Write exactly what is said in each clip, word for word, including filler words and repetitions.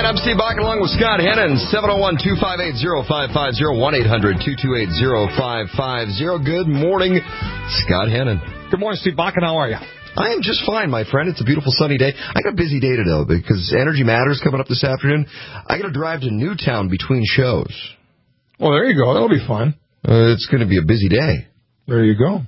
right, I'm Steve Bach along with Scott Hannon, seven oh one, two five eight, oh five five oh, one eight hundred, two two eight, oh five five oh. Good morning, Scott Hannon. Good morning, Steve Bach, and how are you? I am just fine, my friend. It's a beautiful sunny day. I got a busy day today because Energy Matters coming up this afternoon. I got to drive to Newtown between shows. Well, there you go. That'll be fun. Uh, it's going to be a busy day. There you go.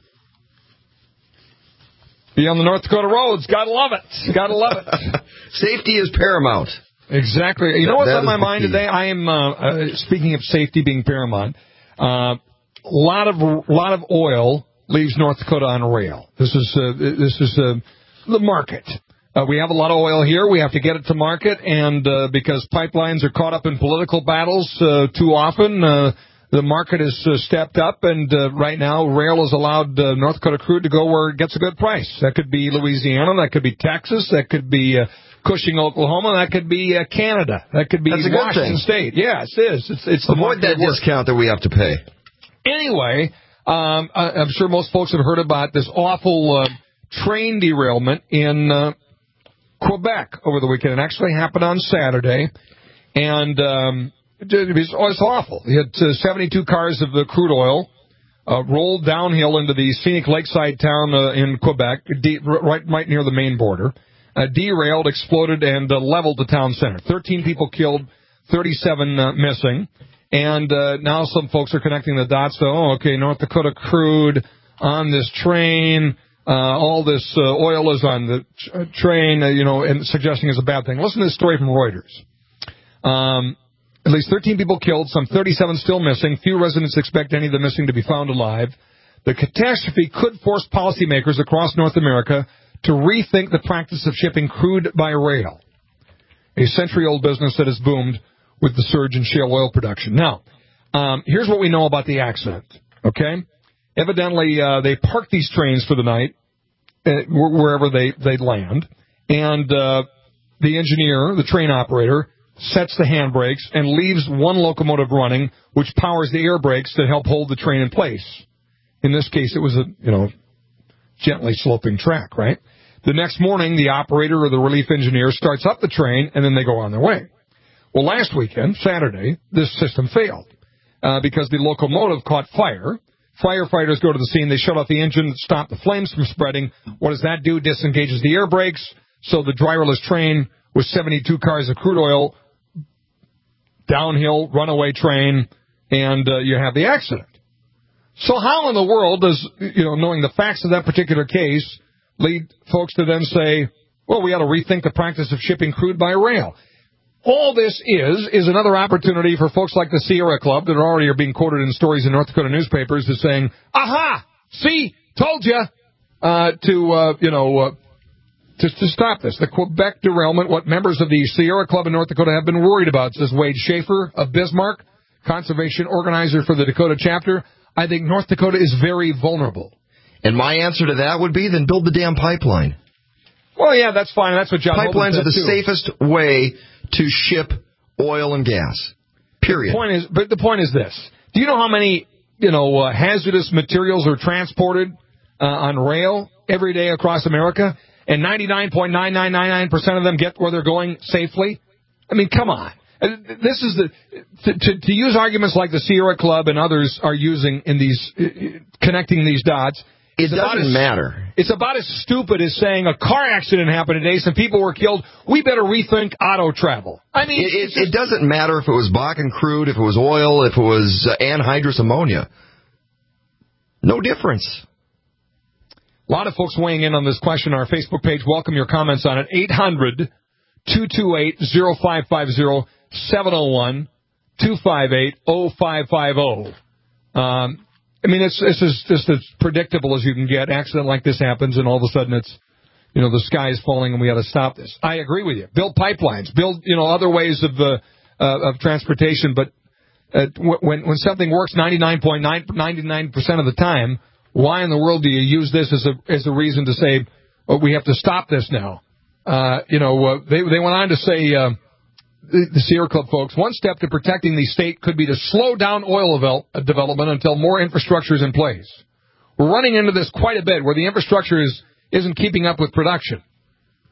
Be on the North Dakota roads. Gotta love it. Gotta love it. Safety is paramount. Exactly. You know what's that on my mind key. today? I am, uh, uh, speaking of safety being paramount, a uh, lot of lot of oil leaves North Dakota on rail. This is uh, this is uh, the market. Uh, we have a lot of oil here. We have to get it to market, and uh, because pipelines are caught up in political battles uh, too often, uh, the market has uh, stepped up, and uh, right now rail has allowed uh, North Dakota crude to go where it gets a good price. That could be Louisiana, that could be Texas, that could be uh, Cushing, Oklahoma, that could be uh, Canada, that could be That's a good Washington thing. State. Yes, it is. It's, it's the Avoid that discount that we have to pay. Anyway, um, I, I'm sure most folks have heard about this awful uh, train derailment in uh, Quebec over the weekend. It actually happened on Saturday, and um, it was, it was awful. You had uh, seventy-two cars of the crude oil uh, rolled downhill into the scenic lakeside town uh, in Quebec, de- right, right near the Maine border. Uh, derailed, exploded, and uh, leveled the town center. thirteen people killed, thirty-seven uh, missing. And uh, now some folks are connecting the dots. So, oh, okay, North Dakota crude on this train. Uh, all this uh, oil is on the ch- train, uh, you know, and suggesting it's a bad thing. Listen to this story from Reuters. Um, at least thirteen people killed, some thirty-seven still missing. Few residents expect any of the missing to be found alive. The catastrophe could force policymakers across North America to rethink the practice of shipping crude by rail, a century-old business that has boomed with the surge in shale oil production. Now, um, here's what we know about the accident, okay? Evidently, uh, they parked these trains for the night uh, wherever they, they land, and uh, the engineer, the train operator, sets the handbrakes and leaves one locomotive running, which powers the air brakes that help hold the train in place. In this case, it was a, you know, gently sloping track, right? The next morning, the operator or the relief engineer starts up the train, and then they go on their way. Well, last weekend, Saturday, this system failed uh, because the locomotive caught fire. Firefighters go to the scene. They shut off the engine, stop the flames from spreading. What does that do? Disengages the air brakes. So the driverless train with seventy-two cars of crude oil, downhill, runaway train, and uh, you have the accident. So how in the world does, you know, knowing the facts of that particular case, lead folks to then say, well, we ought to rethink the practice of shipping crude by rail? All this is, is another opportunity for folks like the Sierra Club that already are being quoted in stories in North Dakota newspapers as saying, aha, see, told you, uh, to, uh, you know, uh, to, to stop this. The Quebec derailment, what members of the Sierra Club in North Dakota have been worried about, says Wade Schaefer of Bismarck, conservation organizer for the Dakota chapter. I think North Dakota is very vulnerable. And my answer to that would be, then build the damn pipeline. Well, yeah, that's fine. That's what John Hoban Pipelines said, are the too. safest way to ship oil and gas. Period. The point is, but the point is this. Do you know how many, you know, uh, hazardous materials are transported uh, on rail every day across America? And ninety-nine point nine nine nine nine percent of them get where they're going safely? I mean, come on. This is the to, to, to use arguments like the Sierra Club and others are using in these uh, connecting these dots. It doesn't as, matter. It's about as stupid as saying a car accident happened today, some people were killed. We better rethink auto travel. I mean, it, it, just, it doesn't matter if it was Bakken crude, if it was oil, if it was uh, anhydrous ammonia. No difference. A lot of folks weighing in on this question on our Facebook page. Welcome your comments on it. eight hundred, two two eight, oh five five oh, seven oh one, two five eight, oh five five oh. Um, I mean, it's, it's as, just as predictable as you can get. Accident like this happens, and all of a sudden it's, you know, the sky is falling and we got to stop this. I agree with you. Build pipelines. Build, you know, other ways of uh, uh, of transportation. But uh, when when something works ninety-nine point nine percent of the time, why in the world do you use this as a as a reason to say, oh, we have to stop this now? Uh, you know, uh, they they went on to say, uh, the, the Sierra Club folks, one step to protecting the state could be to slow down oil develop, development until more infrastructure is in place. We're running into this quite a bit, where the infrastructure is isn't keeping up with production.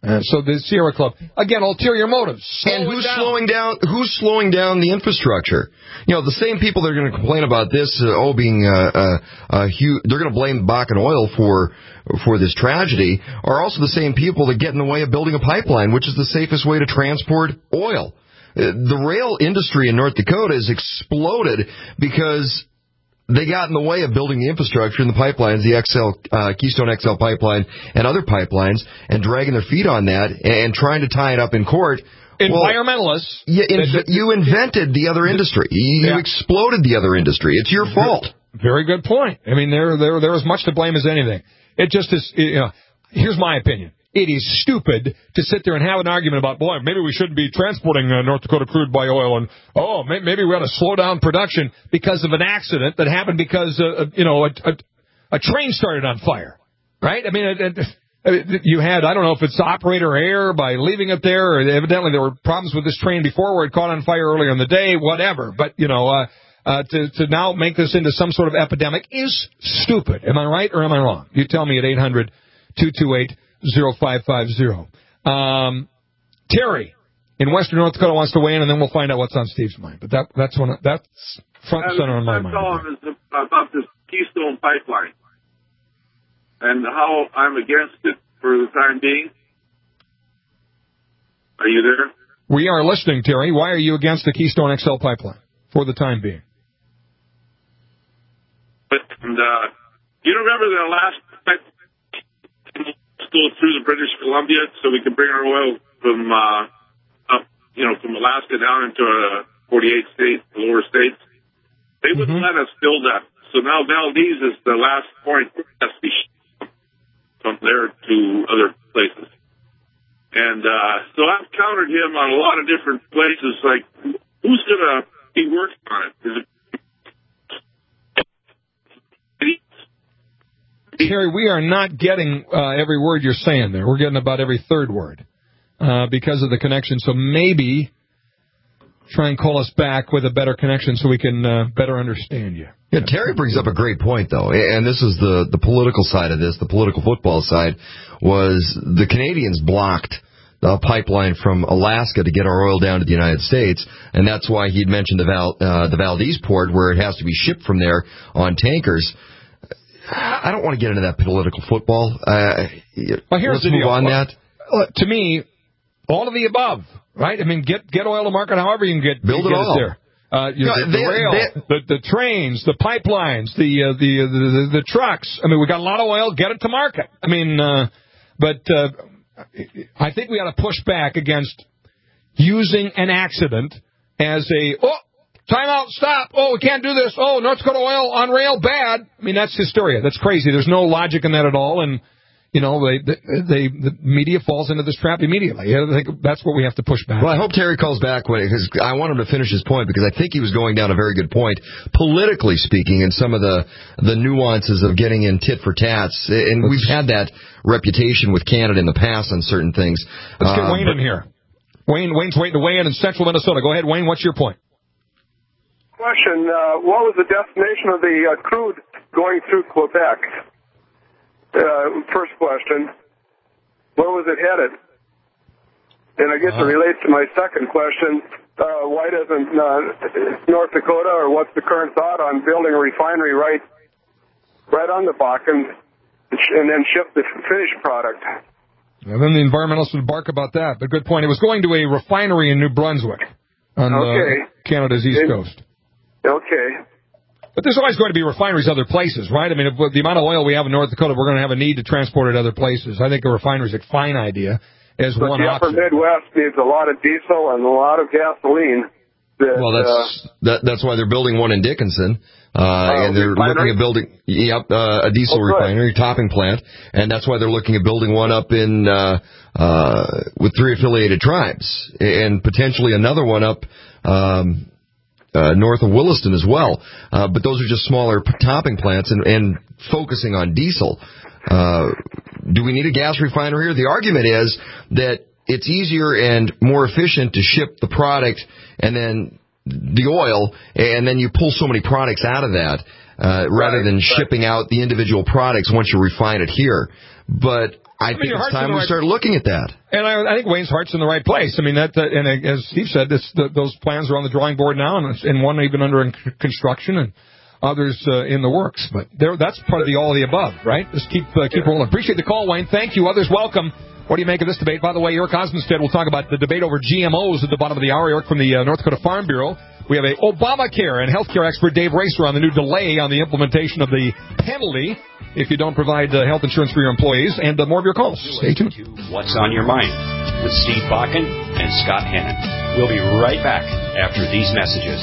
Uh, so the Sierra Club, again, ulterior motives. And who's down. slowing down? Who's slowing down the infrastructure? You know, the same people that are going to complain about this, uh, oh, being uh, uh, uh, huge, they're going to blame Bakken Oil for for this tragedy, are also the same people that get in the way of building a pipeline, which is the safest way to transport oil. Uh, the rail industry in North Dakota has exploded because they got in the way of building the infrastructure and the pipelines, the X L, uh, Keystone X L pipeline and other pipelines, and dragging their feet on that and trying to tie it up in court. Environmentalists. Well, you, inv- you invented the other industry. You yeah. exploded the other industry. It's your fault. Very good point. I mean, there, there, there is much to blame as anything. It just is, you know, here's my opinion. It is stupid to sit there and have an argument about, boy, maybe we shouldn't be transporting uh, North Dakota crude by oil, and, oh, may- maybe we ought to slow down production because of an accident that happened because, uh, you know, a, a, a train started on fire, right? I mean, it, it, you had, I don't know if it's operator error by leaving it there, or evidently there were problems with this train before where it caught on fire earlier in the day, whatever. But, you know, uh, uh, to, to now make this into some sort of epidemic is stupid. Am I right or am I wrong? You tell me at eight hundred two two eight zero five five zero. Um, Terry in Western North Dakota wants to weigh in, and then we'll find out what's on Steve's mind. But that, that's one. That's front and center on my mind. I'm calling about this Keystone Pipeline and how I'm against it for the time being. Are you there? We are listening, Terry. Why are you against the Keystone X L pipeline for the time being? And uh, you remember the last go through the British Columbia so we can bring our oil from uh, up, you know, from Alaska down into uh, forty-eight states, the lower states. They wouldn't mm-hmm. let us build that. So now Valdez is the last point that has to be shipped from there to other places. And uh, so I've countered him on a lot of different places. Like, who's going to be working on it? Is it Terry, we are not getting uh, every word you're saying there. We're getting about every third word uh, because of the connection. So maybe try and call us back with a better connection so we can uh, better understand you. Yeah, Terry brings up a great point, though, and this is the, the political side of this. The political football side was the Canadians blocked a pipeline from Alaska to get our oil down to the United States, and that's why he'd mentioned the, Val, uh, the Valdez port where it has to be shipped from there on tankers. I don't want to get into that political football. Uh, well, here's let's the move deal. on well, that. Uh, to me, all of the above, right? I mean, get get oil to market however you can get, Build you it get all. it there. Uh, you know, no, the, they, the rail, they, the, the trains, the pipelines, the, uh, the, the the the trucks. I mean, we got a lot of oil. Get it to market. I mean, uh, but uh, I think we ought to push back against using an accident as a oh. Time out, stop. Oh, we can't do this. Oh, North Dakota oil on rail, bad. I mean, that's hysteria. That's crazy. There's no logic in that at all. And, you know, they, they, they the media falls into this trap immediately. I think that's what we have to push back. Well, I hope Terry calls back when, because I want him to finish his point, because I think he was going down a very good point, politically speaking, and some of the, the nuances of getting in tit for tats. And we've had that reputation with Canada in the past on certain things. Let's get uh, Wayne in here. Wayne, Wayne's waiting to weigh in in central Minnesota. Go ahead, Wayne. What's your point? Question, uh, what was the destination of the uh, crude going through Quebec? Uh, first question, where was it headed? And I guess uh-huh. it relates to my second question, uh, why doesn't uh, North Dakota, or what's the current thought on building a refinery right right on the Bakken and then ship the finished product? And then the environmentalists would bark about that, but good point. It was going to a refinery in New Brunswick on okay. uh, Canada's east it, coast. Okay. But there's always going to be refineries other places, right? I mean, if, with the amount of oil we have in North Dakota, we're going to have a need to transport it other places. I think a refinery is a fine idea as but one the option. upper Midwest needs a lot of diesel and a lot of gasoline. That, well, that's uh, that, that's why they're building one in Dickinson, uh, uh, and they're refinery? looking at building yep, uh, a diesel oh, refinery, topping plant, and that's why they're looking at building one up in uh, uh, with three affiliated tribes, and potentially another one up. Um, Uh, north of Williston as well. Uh, but those are just smaller p- topping plants and, and focusing on diesel. Uh, do we need a gas refinery here? The argument is that it's easier and more efficient to ship the product and then the oil, and then you pull so many products out of that uh, rather than right. shipping out the individual products once you refine it here. but I, I mean, think it's time we right start looking at that. And I, I think Wayne's heart's in the right place. I mean, that, uh, and as Steve said, this, the, those plans are on the drawing board now, and, and one even under in construction, and others uh, in the works. But that's part of the all of the above, right? Just keep uh, keep rolling. Appreciate the call, Wayne. Thank you. Others welcome. What do you make of this debate? By the way, Eric Osmonstead will talk about the debate over G M Os at the bottom of the hour. Eric from the uh, North Dakota Farm Bureau. We have a Obamacare and healthcare expert Dave Racer on the new delay on the implementation of the penalty if you don't provide uh, health insurance for your employees, and uh, more of your calls. Stay tuned. What's on your mind with Steve Bakken and Scott Hannon. We'll be right back after these messages.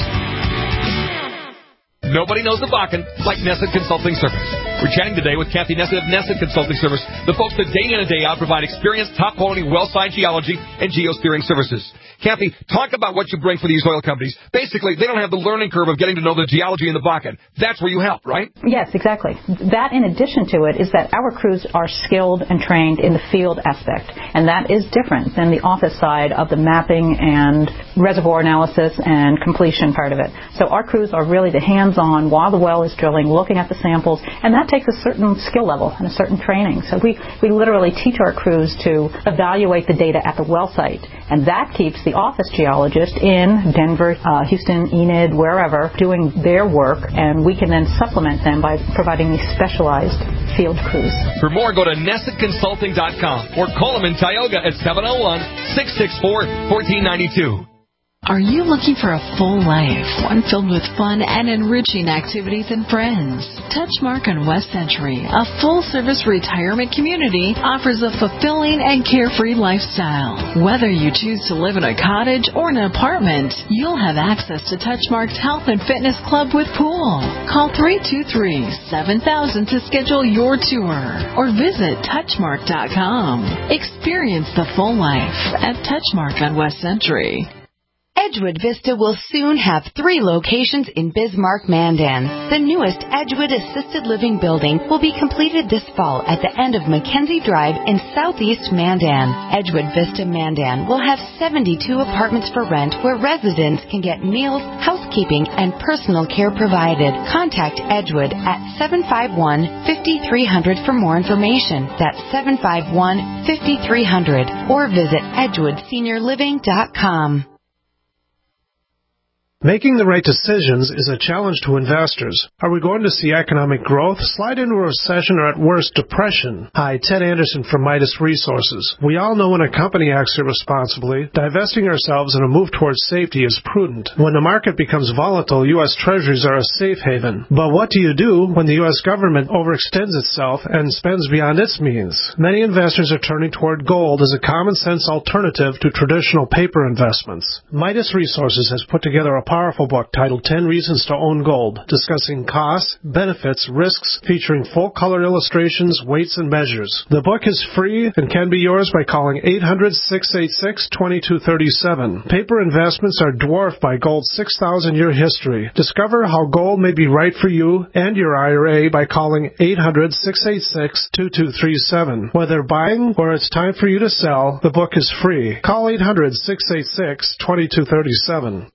Nobody knows the Bakken like Nesset Consulting Service. We're chatting today with Kathy Nesset of Nesset Consulting Service, the folks that day in and day out provide experienced, top-quality well-site geology and geosteering services. Kathy, talk about what you bring for these oil companies. Basically, they don't have the learning curve of getting to know the geology in the Bakken. That's where you help, right? Yes, exactly. That, in addition to it, is that our crews are skilled and trained in the field aspect, and that is different than the office side of the mapping and reservoir analysis and completion part of it. So our crews are really the hands-on while the well is drilling, looking at the samples, and that takes a certain skill level and a certain training. So we, we literally teach our crews to evaluate the data at the well site, and that keeps the office geologist in Denver, uh, Houston, Enid, wherever, doing their work, and we can then supplement them by providing these specialized field crews. For more, go to Nesset Consulting dot com or call them in Tioga at seven oh one, six six four, one four nine two. Are you looking for a full life, one filled with fun and enriching activities and friends? Touchmark on West Century, a full-service retirement community, offers a fulfilling and carefree lifestyle. Whether you choose to live in a cottage or an apartment, you'll have access to Touchmark's Health and Fitness Club with pool. Call three two three, seven thousand to schedule your tour or visit Touchmark dot com. Experience the full life at Touchmark on West Century. Edgewood Vista will soon have three locations in Bismarck, Mandan. The newest Edgewood Assisted Living building will be completed this fall at the end of Mackenzie Drive in southeast Mandan. Edgewood Vista, Mandan will have seventy-two apartments for rent where residents can get meals, housekeeping, and personal care provided. Contact Edgewood at seven five one, five three zero zero for more information. That's seven five one, five three zero zero or visit edgewood senior living dot com. Making the right decisions is a challenge to investors. Are we going to see economic growth, slide into a recession, or at worst, depression? Hi, Ted Anderson from Midas Resources. We all know when a company acts irresponsibly, divesting ourselves in a move towards safety is prudent. When the market becomes volatile, U S Treasuries are a safe haven. But what do you do when the U S government overextends itself and spends beyond its means? Many investors are turning toward gold as a common-sense alternative to traditional paper investments. Midas Resources has put together a powerful book titled ten Reasons to Own Gold, discussing costs, benefits, risks, featuring full-color illustrations, weights, and measures. The book is free and can be yours by calling eight hundred, six eight six, two two three seven. Paper investments are dwarfed by gold's six thousand year history. Discover how gold may be right for you and your I R A by calling eight hundred, six eight six, two two three seven. Whether buying or it's time for you to sell, the book is free. Call eight hundred, six eight six, two two three seven.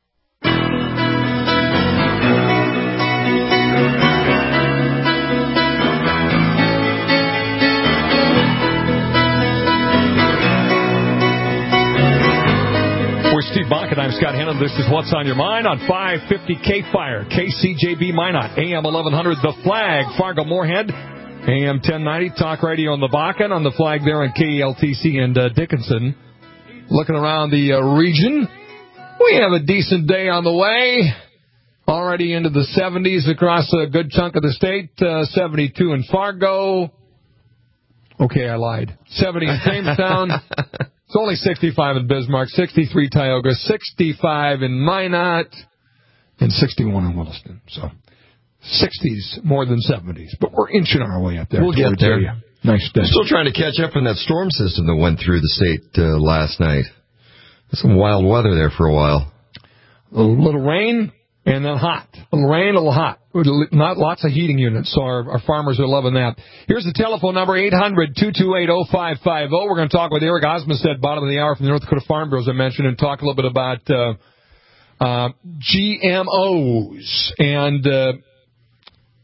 We're Steve Bakken. I'm Scott Hannon. This is What's on Your Mind on five fifty K-Fire, K C J B Minot, A M eleven hundred The Flag, Fargo Moorhead, A M ten ninety, Talk Radio on the Bakken, on the Flag there in K E L T C and uh, Dickinson. Looking around the uh, region, we have a decent day on the way. Already into the seventies across a good chunk of the state. Uh, seventy-two in Fargo. Okay, I lied. seventy in Jamestown. It's only sixty-five in Bismarck, sixty-three Tioga, sixty-five in Minot, and sixty-one in Williston. So sixties more than seventies. But we're inching our way up there. We'll get there. You. Nice day. Still trying to catch up on that storm system that went through the state uh, last night. Some wild weather there for a while. A little rain and then hot. A little rain, a little hot. Not lots of heating units, so our, our farmers are loving that. Here's the telephone number, eight hundred, two two eight, oh five five oh. We're going to talk with Eric Osmonstead, bottom of the hour from the North Dakota Farm Bureau, as I mentioned, and talk a little bit about uh, uh, G M Os. And uh,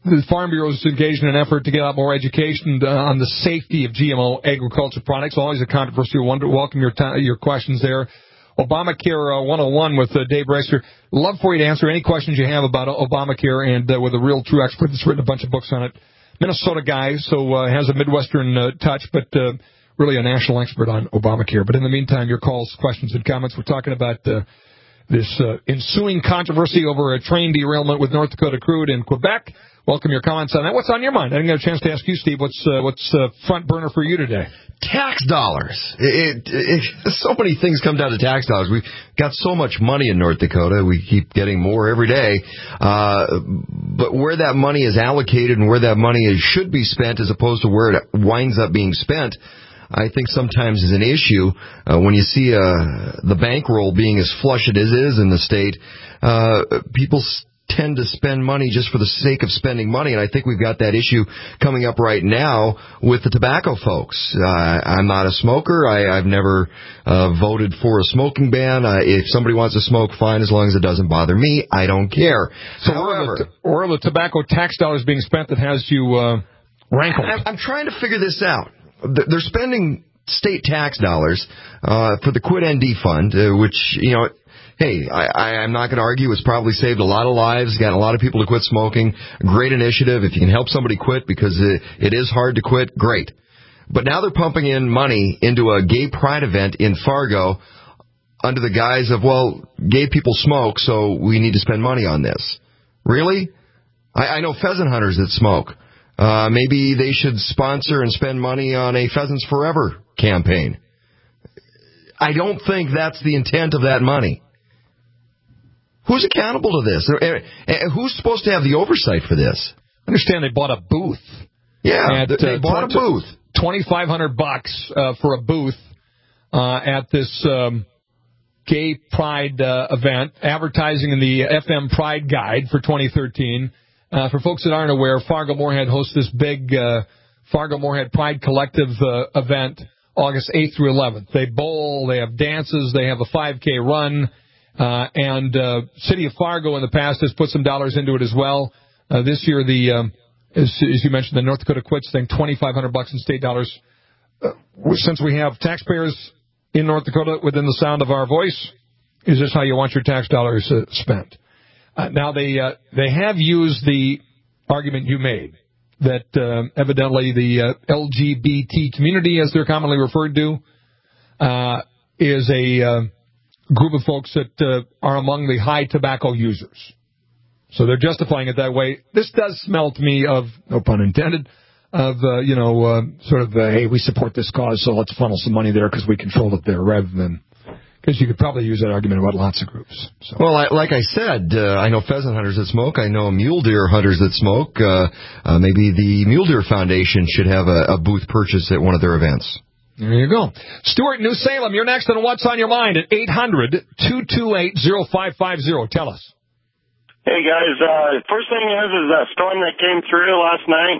the Farm Bureau is engaged in an effort to get out more education uh, on the safety of G M O agriculture products. Always a controversial one. Welcome your t- your questions there. Obamacare uh, one oh one with uh, Dave Bryster. Love for you to answer any questions you have about Obamacare, and uh, with a real true expert that's written a bunch of books on it. Minnesota guy, so uh, has a Midwestern uh, touch, but uh, really a national expert on Obamacare. But in the meantime, your calls, questions, and comments. We're talking about uh, this uh, ensuing controversy over a train derailment with North Dakota crude in Quebec. Welcome your comments on that. What's on your mind? I didn't get a chance to ask you, Steve. What's uh, what's uh, front burner for you today? Tax dollars. It, it, it, so many things come down to tax dollars. We've got so much money in North Dakota. We keep getting more every day. Uh, but where that money is allocated and where that money is, should be spent as opposed to where it winds up being spent, I think sometimes is an issue. Uh, when you see uh, the bankroll being as flush as it is in the state, uh, people tend to spend money just for the sake of spending money, and I think we've got that issue coming up right now with the tobacco folks. Uh, I'm not a smoker. I, I've never uh, voted for a smoking ban. Uh, if somebody wants to smoke, fine, as long as it doesn't bother me. I don't care. So However, where are the tobacco tax dollars being spent that has you uh, rankled? I'm, I'm trying to figure this out. They're spending state tax dollars uh, for the Quit N D Fund, uh, which, you know, hey, I, I, I'm not going to argue. It's probably saved a lot of lives, got a lot of people to quit smoking. Great initiative. If you can help somebody quit because it, it is hard to quit, great. But now they're pumping in money into a gay pride event in Fargo under the guise of, well, gay people smoke, so we need to spend money on this. Really? I, I know pheasant hunters that smoke. Uh, maybe they should sponsor and spend money on a Pheasants Forever campaign. I don't think that's the intent of that money. Who's accountable to this? Who's supposed to have the oversight for this? I understand they bought a booth. Yeah, at, they uh, bought a booth. twenty-five hundred bucks uh, for a booth uh, at this um, gay pride uh, event, advertising in the F M Pride Guide for twenty thirteen. Uh, for folks that aren't aware, Fargo-Moorhead hosts this big uh, Fargo-Moorhead Pride Collective uh, event August eighth through eleventh. They bowl, they have dances, they have a five K run, uh, and uh, City of Fargo in the past has put some dollars into it as well. Uh, this year, the um, as, as you mentioned, the North Dakota Quits thing, twenty-five hundred bucks in state dollars. Uh, since we have taxpayers in North Dakota within the sound of our voice, is this how you want your tax dollars uh, spent? Uh, now, they uh, they have used the argument you made that uh, evidently the uh, L G B T community, as they're commonly referred to, uh, is a uh, group of folks that uh, are among the high tobacco users. So they're justifying it that way. This does smell to me of, no pun intended, of, uh, you know, uh, sort of, uh, hey, we support this cause, so let's funnel some money there because we control it there, rather than... Because you could probably use that argument about lots of groups. So. Well, I, like I said, uh, I know pheasant hunters that smoke. I know mule deer hunters that smoke. Uh, uh, maybe the Mule Deer Foundation should have a, a booth purchase at one of their events. There you go. Stuart, New Salem, you're next on What's on Your Mind at eight hundred, two two eight, oh five five oh. Tell us. Hey, guys. Uh, first thing is, is that storm that came through last night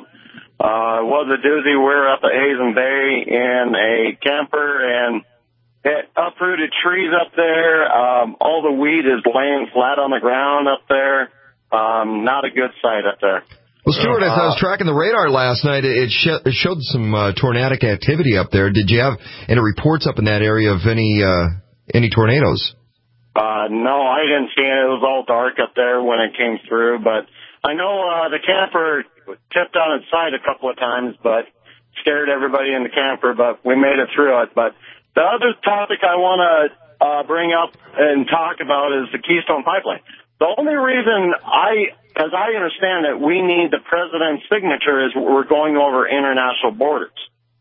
uh, was a doozy. We're up at Hazen Bay in a camper, and it uprooted trees up there. Um, all the weed is laying flat on the ground up there. Um, not a good sight up there. Well, Stuart, as I was tracking the radar last night, it, sh- it showed some uh, tornadic activity up there. Did you have any reports up in that area of any uh, any tornadoes? Uh, no, I didn't see it. It was all dark up there when it came through. But I know uh, the camper tipped on its side a couple of times, but scared everybody in the camper. But we made it through it. But the other topic I want to uh, bring up and talk about is the Keystone Pipeline. The only reason I, as I understand it, we need the president's signature is we're going over international borders.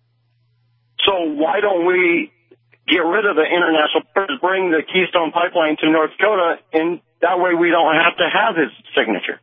So why don't we get rid of the international borders, bring the Keystone Pipeline to North Dakota, and that way we don't have to have his signature?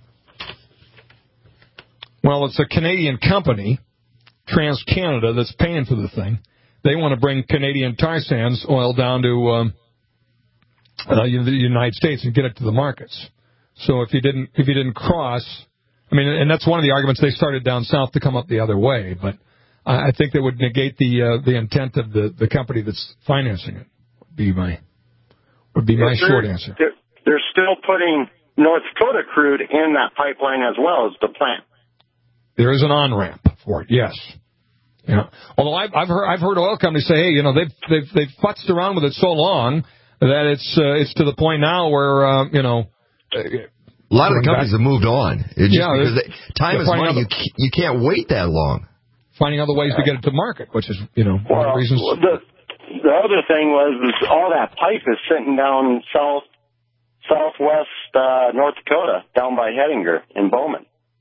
Well, it's a Canadian company, TransCanada, that's paying for the thing. They want to bring Canadian tar sands oil down to um, uh, the United States and get it to the markets. So if you didn't, if you didn't cross, I mean, and that's one of the arguments they started down south to come up the other way. But I think that would negate the uh, the intent of the, the company that's financing it. Would be my would be my they're, short answer. They're, they're still putting North Dakota crude in that pipeline as well as the plant. There is an on-ramp for it, yes. Yeah. Although I've, I've heard I've heard oil companies say, hey, you know, they've they've they've futzed around with it so long that it's uh, it's to the point now where uh, you know. Uh, a lot of the companies back. have moved on. It just yeah, because they, time is money. Other, you can't, you can't wait that long. Finding other ways to get it to market, which is you know well, one of the reasons. The, the other thing was is all that pipe is sitting down south southwest uh, North Dakota, down by Hettinger in Bowman.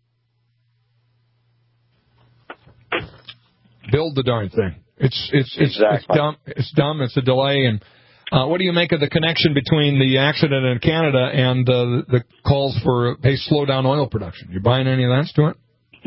Build the darn thing. It's it's it's, exactly. it's dumb. It's dumb. It's a delay. And uh, what do you make of the connection between the accident in Canada and uh, the calls for hey, slow down oil production? You buying any of that, Stuart?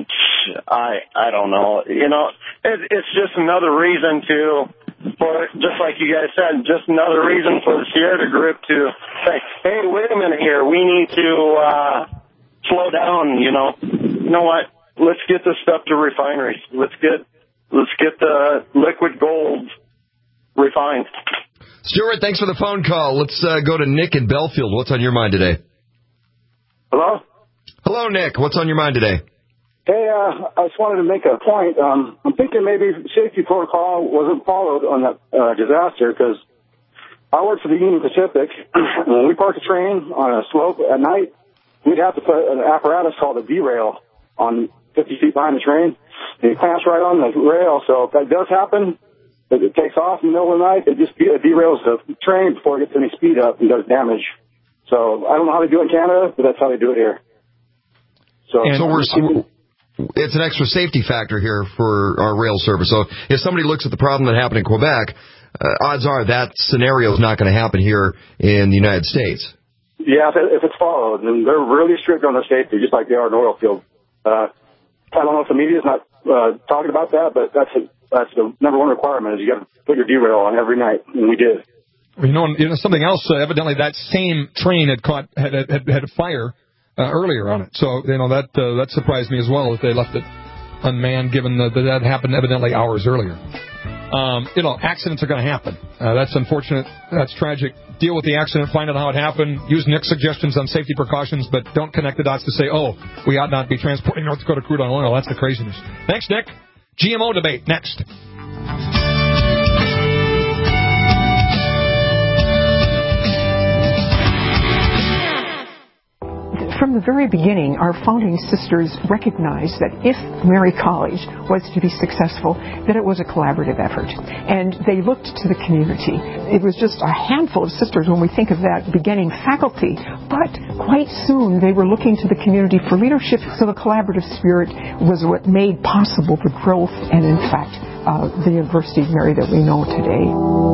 I I don't know. You know, it, it's just another reason to, for just like you guys said, just another reason for the Sierra Group to say, hey, wait a minute here, we need to uh, slow down. You know, you know what? Let's get this stuff to refineries. Let's get let's get the liquid gold refined. Stuart, thanks for the phone call. Let's uh, go to Nick in Belfield. What's on your mind today? Hello? Hello, Nick. What's on your mind today? Hey, uh, I just wanted to make a point. Um, I'm thinking maybe safety protocol wasn't followed on that uh, disaster because I worked for the Union Pacific. When we parked a train on a slope at night, we'd have to put an apparatus called a V-rail on fifty feet behind the train. And it clamps right on the rail, so if that does happen, if it takes off in the middle of the night, it just derails the train before it gets any speed up and does damage. So I don't know how they do it in Canada, but that's how they do it here. So, and so we're... It's an extra safety factor here for our rail service. So if somebody looks at the problem that happened in Quebec, uh, odds are that scenario is not going to happen here in the United States. Yeah, if it's followed, and they're really strict on their safety, just like they are in the oil field. Uh, I don't know if the media's not uh, talking about that, but that's a, that's the number one requirement is you got to put your derail on every night, and we did. You know, you know something else. Uh, evidently, that same train had caught had had, had a fire. Uh, earlier on it. So, you know, that uh, that surprised me as well that they left it unmanned, given that that happened evidently hours earlier. Um, you know, accidents are going to happen. Uh, that's unfortunate. That's tragic. Deal with the accident, find out how it happened, use Nick's suggestions on safety precautions, but don't connect the dots to say, oh, we ought not be transporting North Dakota crude on oil. That's the craziness. Thanks, Nick. G M O debate, next. From the very beginning, our founding sisters recognized that if Mary College was to be successful, that it was a collaborative effort. And they looked to the community. It was just a handful of sisters when we think of that beginning faculty. But quite soon, they were looking to the community for leadership. So the collaborative spirit was what made possible the growth and, in fact, uh, the University of Mary that we know today.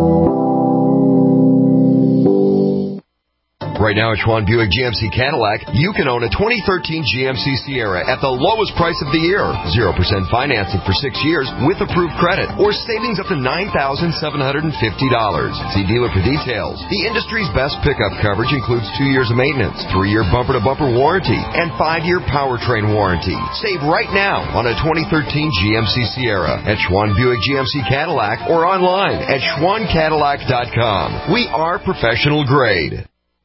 Right now at Schwann Buick G M C Cadillac, you can own a twenty thirteen G M C Sierra at the lowest price of the year. zero percent financing for six years with approved credit or savings up to nine thousand seven hundred fifty dollars. See dealer for details. The industry's best pickup coverage includes two years of maintenance, three-year bumper-to-bumper warranty, and five-year powertrain warranty. Save right now on a twenty thirteen G M C Sierra at Schwann Buick G M C Cadillac or online at schwann cadillac dot com. We are professional grade.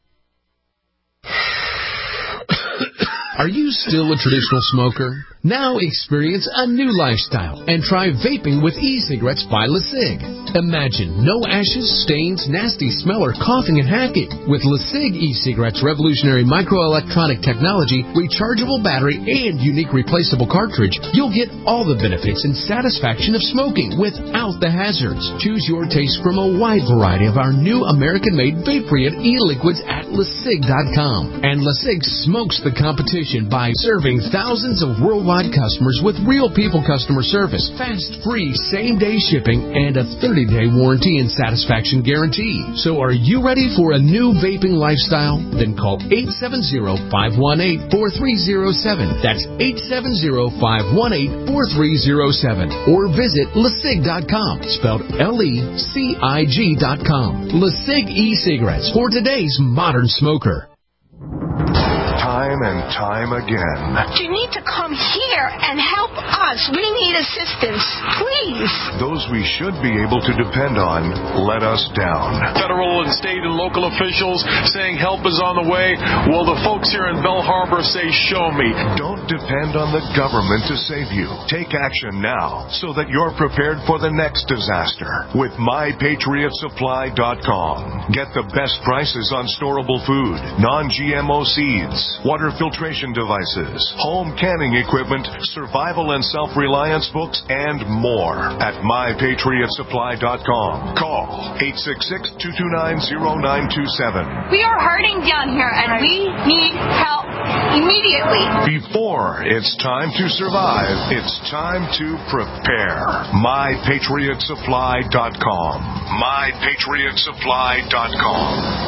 Are you still a traditional smoker? Now experience a new lifestyle and try vaping with e-cigarettes by LeSig. Imagine no ashes, stains, nasty smell, or coughing and hacking. With LeSig e-cigarettes' revolutionary microelectronic technology, rechargeable battery, and unique replaceable cartridge, you'll get all the benefits and satisfaction of smoking without the hazards. Choose your taste from a wide variety of our new American-made vape-free e-liquids at lesig dot com. And LeSig smokes the competition by serving thousands of worldwide customers with real people customer service, fast, free, same-day shipping, and a thirty-day warranty and satisfaction guarantee. So are you ready for a new vaping lifestyle? Then call eight seven zero, five one eight, four three zero seven. That's eight seven zero, five one eight, four three zero seven. Or visit lesig dot com, spelled L E C I G dot com. LeSig e-cigarettes for today's modern smoker. time and time again. You need to come here and help us. We need assistance, please. Those we should be able to depend on let us down. Federal and state and local officials saying help is on the way. Well, the folks here in Belle Harbor say, show me. Don't depend on the government to save you. Take action now so that you're prepared for the next disaster with my patriot supply dot com. Get the best prices on storable food, non-G M O seeds, water filtration devices, home canning equipment, survival and self-reliance books, and more at my patriot supply dot com. Call eight six six, two two nine, zero nine two seven. We are hurting down here, and we need help immediately. Before it's time to survive, it's time to prepare. my patriot supply dot com. my patriot supply dot com.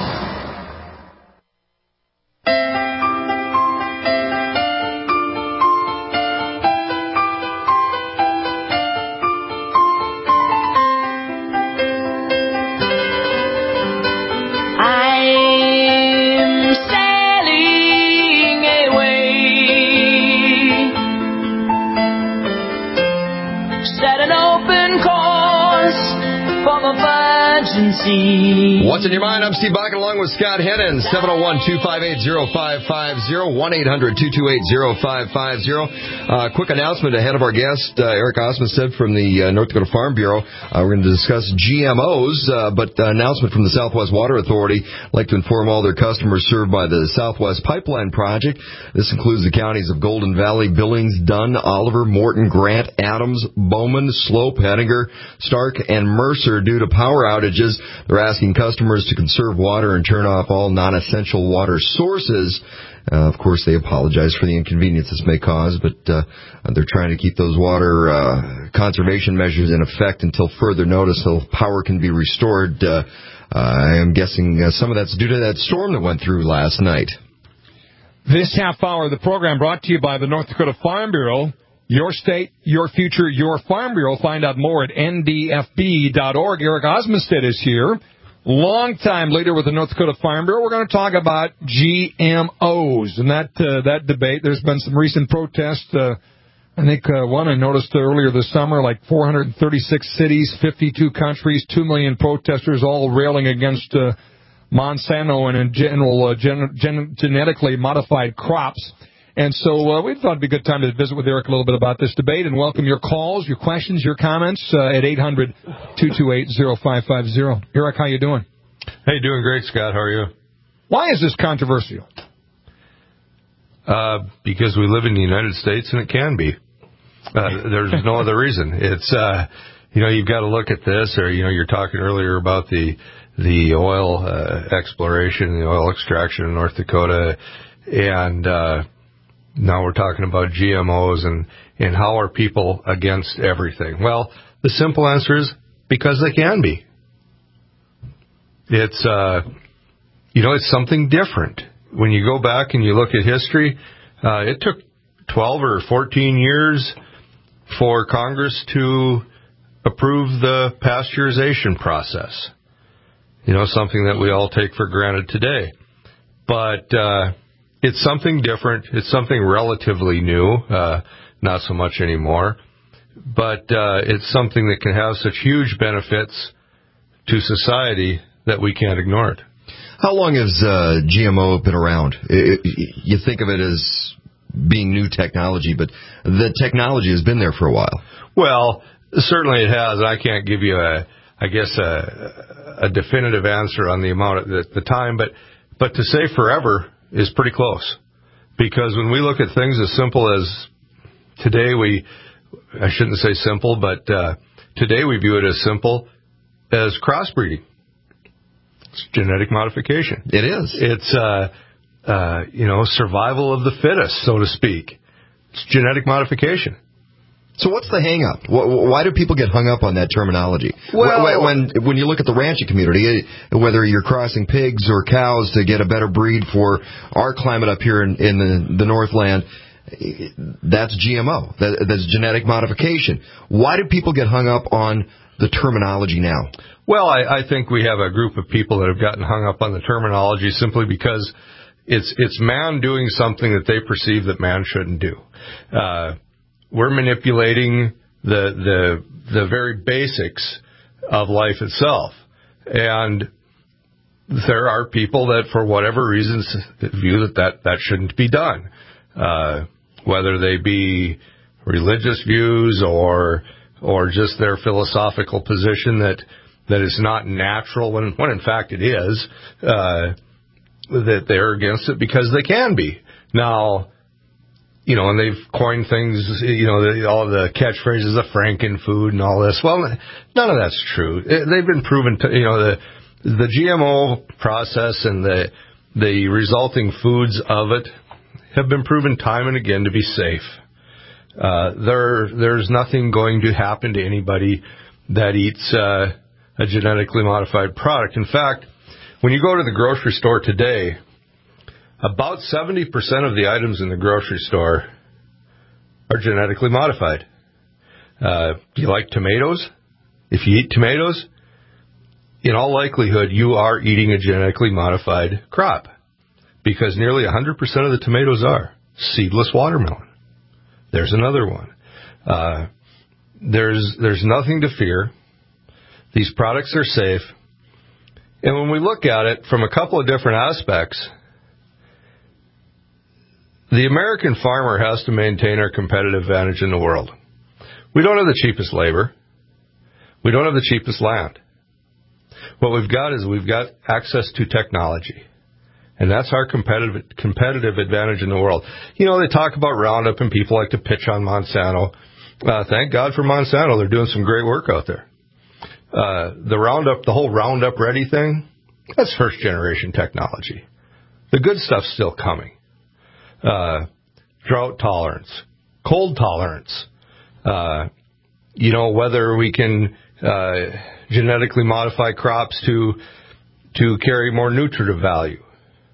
What's in your mind? I'm Steve Bakken along with Scott Hennon. seven oh one, two five eight, oh five five oh, one eight hundred, two two eight, oh five five oh. Uh, quick announcement ahead of our guest, uh, Eric Osmonstead from the uh, North Dakota Farm Bureau. Uh, we're going to discuss G M Os, uh, but uh, announcement from the Southwest Water Authority. I'd like to inform all their customers served by the Southwest Pipeline Project. This includes the counties of Golden Valley, Billings, Dunn, Oliver, Morton, Grant, Adams, Bowman, Slope, Hettinger, Stark, and Mercer due to power outages. They're asking customers to conserve water and turn off all non-essential water sources. Uh, of course, they apologize for the inconvenience this may cause, but uh, they're trying to keep those water uh, conservation measures in effect until further notice so power can be restored. Uh, I am guessing uh, some of that's due to that storm that went through last night. This half hour of the program brought to you by the North Dakota Farm Bureau. Your state, your future, your Farm Bureau. Find out more at N D F B dot org. Eric Osmonstead is here, longtime leader with the North Dakota Farm Bureau. We're going to talk about G M Os and that uh, that debate. There's been some recent protests. Uh, I think uh, one I noticed earlier this summer, like four hundred thirty-six cities, fifty-two countries, two million protesters, all railing against uh, Monsanto and in general uh, gen- gen- genetically modified crops. And so uh, we thought it'd be a good time to visit with Eric a little bit about this debate and welcome your calls, your questions, your comments uh, at eight hundred, two two eight, oh five five oh. Eric, how you doing? Hey, doing great, Scott. How are you? Why is this controversial? Uh, because we live in the United States and it can be. Uh, there's no other reason. It's, uh, you know, you've got to look at this, or, you know, you're talking earlier about the the oil uh, exploration, the oil extraction in North Dakota, and uh now we're talking about G M Os and, and how are people against everything? Well, the simple answer is because they can be. It's, uh, you know, it's something different. When you go back and you look at history, uh, it took twelve or fourteen years for Congress to approve the pasteurization process. You know, something that we all take for granted today. But, uh, it's something different. It's something relatively new, uh, not so much anymore. But uh, it's something that can have such huge benefits to society that we can't ignore it. How long has uh, G M O been around? It, it, you think of it as being new technology, but the technology has been there for a while. Well, certainly it has. I can't give you, a, I guess, a, a definitive answer on the amount at the, the time, but but to say forever is pretty close, because when we look at things as simple as today, we, I shouldn't say simple, but uh, today we view it as simple as crossbreeding. It's genetic modification. It is. It's, uh, uh, you know, survival of the fittest, so to speak. It's genetic modification. So what's the hang-up? Why do people get hung up on that terminology? Well, when when you look at the ranching community, whether you're crossing pigs or cows to get a better breed for our climate up here in, in the, the Northland, that's G M O. That, that's genetic modification. Why do people get hung up on the terminology now? Well, I, I think we have a group of people that have gotten hung up on the terminology simply because, It's it's man doing something that they perceive that man shouldn't do. Uh, we're manipulating the the the very basics of life itself, and there are people that, for whatever reasons, view that that, that shouldn't be done, uh, whether they be religious views or or just their philosophical position that that it's not natural when when in fact it is. Uh, that they're against it because they can be. Now, you know, and they've coined things, you know, the, all the catchphrases of Frankenfood and all this. Well, none of that's true. They've been proven to, you know, the the G M O process and the the resulting foods of it have been proven time and again to be safe. Uh, there, there's nothing going to happen to anybody that eats uh, a genetically modified product. In fact, when you go to the grocery store today, about seventy percent of the items in the grocery store are genetically modified. Uh, do you like tomatoes? If you eat tomatoes, in all likelihood, you are eating a genetically modified crop, because nearly one hundred percent of the tomatoes are. Seedless watermelon. There's another one. Uh, there's there's nothing to fear. These products are safe. And when we look at it from a couple of different aspects, the American farmer has to maintain our competitive advantage in the world. We don't have the cheapest labor. We don't have the cheapest land. What we've got is we've got access to technology. And that's our competitive competitive advantage in the world. You know, they talk about Roundup and people like to pitch on Monsanto. Uh, thank God for Monsanto. They're doing some great work out there. Uh, the Roundup, the whole Roundup Ready thing, that's first generation technology. The good stuff's still coming. Uh, drought tolerance, cold tolerance, uh, you know, whether we can, uh, genetically modify crops to, to carry more nutritive value.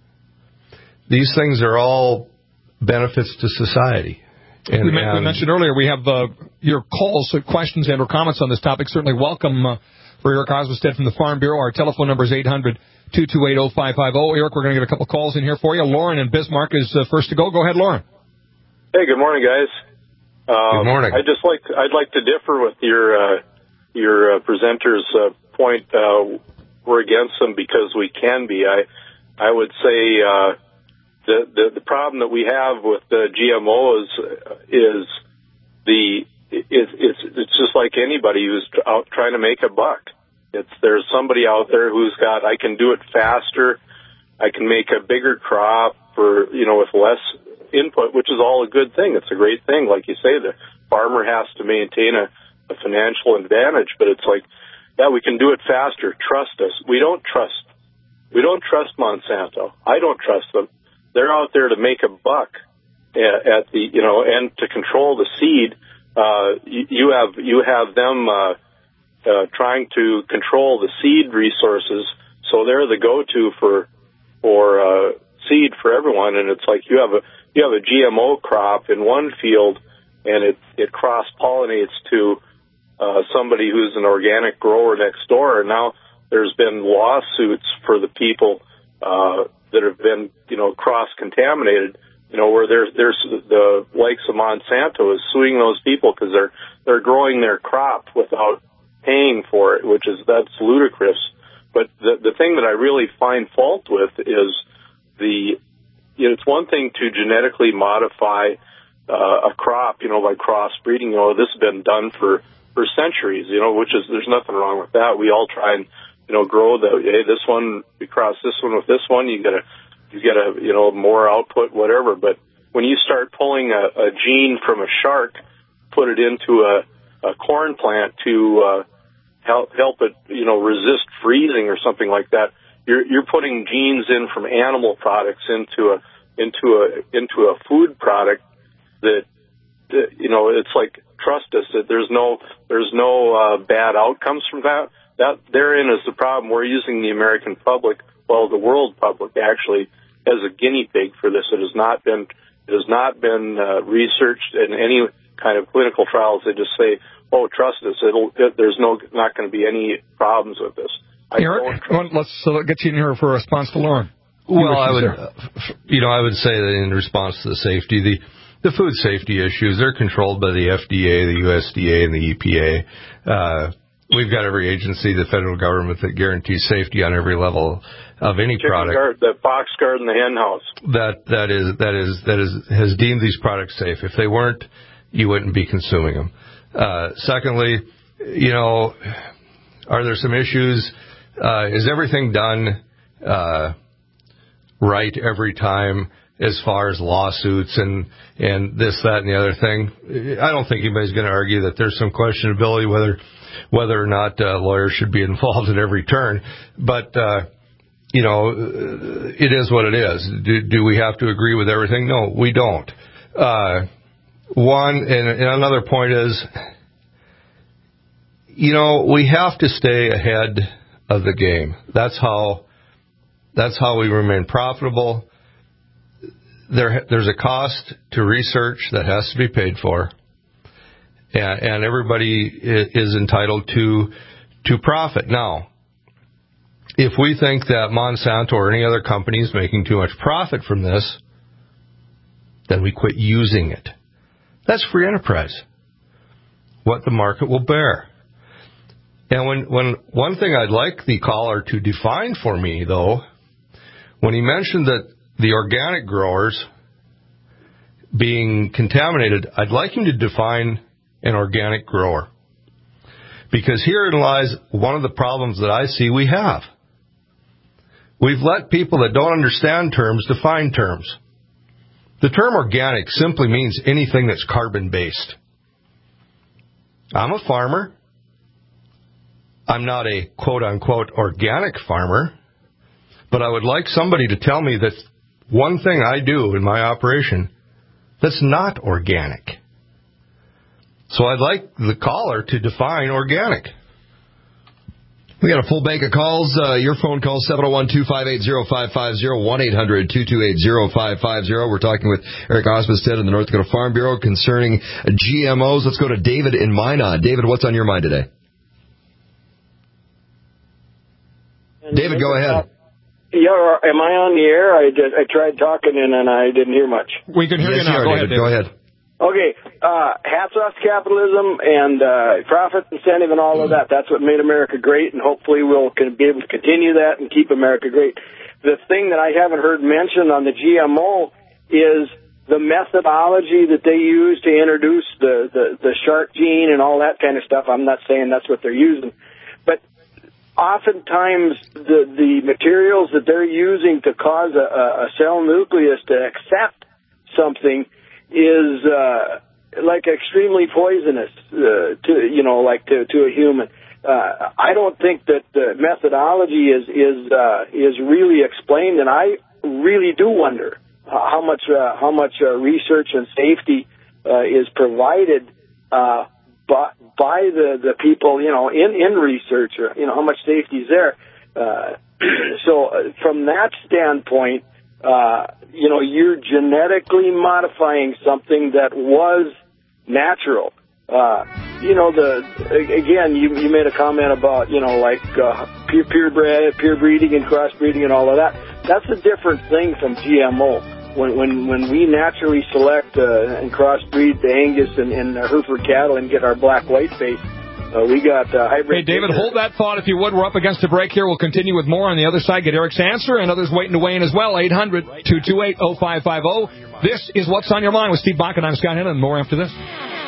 These things are all benefits to society. And, we, and we mentioned earlier we have uh, your calls, uh, questions, and or comments on this topic. Certainly welcome uh, for Eric Oswestad from the Farm Bureau. Our telephone number is eight hundred, two two eight, oh five five oh. Eric, we're going to get a couple calls in here for you. Lauren in Bismarck is uh, first to go. Go ahead, Lauren. Hey, good morning, guys. Um, good morning. I just like I'd like to differ with your uh, your uh, presenter's uh, point. Uh, we're against them because we can be. I I would say. Uh, The, the the problem that we have with the G M Os is the it's it's it's just like anybody who's out trying to make a buck. It's there's somebody out there who's got I can do it faster, I can make a bigger crop for you know with less input, which is all a good thing. It's a great thing, like you say. The farmer has to maintain a, a financial advantage, but it's like, yeah, we can do it faster. Trust us. We don't trust. We don't trust Monsanto. I don't trust them. They're out there to make a buck at the, you know, and to control the seed. Uh, you, you have you have them uh, uh, trying to control the seed resources, so they're the go-to for for uh, seed for everyone. And it's like you have a you have a G M O crop in one field, and it it cross-pollinates to uh, somebody who's an organic grower next door. And now there's been lawsuits for the people. Uh, that have been, you know, cross-contaminated, you know, where there's, there's the likes of Monsanto is suing those people because they're, they're growing their crop without paying for it, which is, that's ludicrous. But the, the thing that I really find fault with is the, you know, it's one thing to genetically modify, uh, a crop, you know, by crossbreeding. You know, this has been done for, for centuries, you know, which is, there's nothing wrong with that. We all try and, you know, grow the, hey, this one, we cross this one with this one, you get a, you get a, you know, more output, whatever. But when you start pulling a, a gene from a shark, put it into a, a corn plant to, uh, help, help it, you know, resist freezing or something like that, you're, you're putting genes in from animal products into a, into a, into a food product that, that you know, it's like, trust us that there's no, there's no, uh, bad outcomes from that. That therein is the problem. We're using the American public, well, the world public actually, as a guinea pig for this. It has not been, it has not been uh, researched in any kind of clinical trials. They just say, "Oh, trust us. It'll. It, there's no not going to be any problems with this." I Eric, well, let's uh, get you in here for a response to Lauren. Well, I would, uh, you know, I would say that in response to the safety, the the food safety issues, they're controlled by the F D A, the U S D A, and the E P A. Uh, we've got every agency, the federal government, that guarantees safety on every level of any Chicken product. guard, the box guard, and the hen house. That that is that is that is has deemed these products safe. If they weren't, you wouldn't be consuming them. Uh, secondly, you know, are there some issues? Uh, is everything done uh, right every time as far as lawsuits and and this, that, and the other thing? I don't think anybody's going to argue that there's some questionability whether whether or not uh, lawyers should be involved at every turn. But uh, you know, it is what it is. Do, do we have to agree with everything? No, we don't. Uh, one, and, and another point is, you know, we have to stay ahead of the game. That's how, that's how we remain profitable. There, there's a cost to research that has to be paid for, and, and everybody is entitled to, to profit. Now, if we think that Monsanto or any other company is making too much profit from this, then we quit using it. That's free enterprise. What the market will bear. And when, when one thing I'd like the caller to define for me, though, when he mentioned that the organic growers being contaminated, I'd like him to define an organic grower. Because herein lies one of the problems that I see we have. We've let people that don't understand terms define terms. The term organic simply means anything that's carbon-based. I'm a farmer. I'm not a quote-unquote organic farmer, but I would like somebody to tell me that one thing I do in my operation that's not organic. So I'd like the caller to define organic. We got a full bank of calls. Uh, your phone call, seven oh one, two five eight, oh five five oh, one eight hundred, two two eight, oh five five oh. We're talking with Eric Osmestead in the North Dakota Farm Bureau concerning G M Os. Let's go to David in Minot. David, what's on your mind today? David, go ahead. Yeah, am I on the air? I did, I tried talking and then I didn't hear much. We can hear yes, you now. You are, go, David. ahead, David. go ahead. Okay, uh, hats off to capitalism and uh, profit incentive and all of that. That's what made America great, and hopefully we'll be able to continue that and keep America great. The thing that I haven't heard mentioned on the G M O is the methodology that they use to introduce the, the, the shark gene and all that kind of stuff. I'm not saying that's what they're using, but oftentimes the, the materials that they're using to cause a, a cell nucleus to accept something is uh, like extremely poisonous uh, to you know like to to a human. Uh, I don't think that the methodology is is uh, is really explained, and I really do wonder how much uh, how much uh, research and safety uh, is provided uh, by by the, the people you know in in research, or you know how much safety is there. Uh, so uh, from that standpoint. Uh, you know, you're genetically modifying something that was natural. Uh, you know, the again, you, you made a comment about, you know, like uh, pure, purebred, pure breeding and crossbreeding and all of that. That's a different thing from G M O. When when when we naturally select uh, and crossbreed the Angus and, and Hereford cattle and get our black white face. Uh, we got uh, hybrid. Hey, David, hold that thought if you would. We're up against a break here. We'll continue with more on the other side. Get Eric's answer and others waiting to weigh in as well. eight hundred, two two eight, oh five five oh. This is What's on Your Mind with Steve Bakken. I'm Scott Hennon. More after this.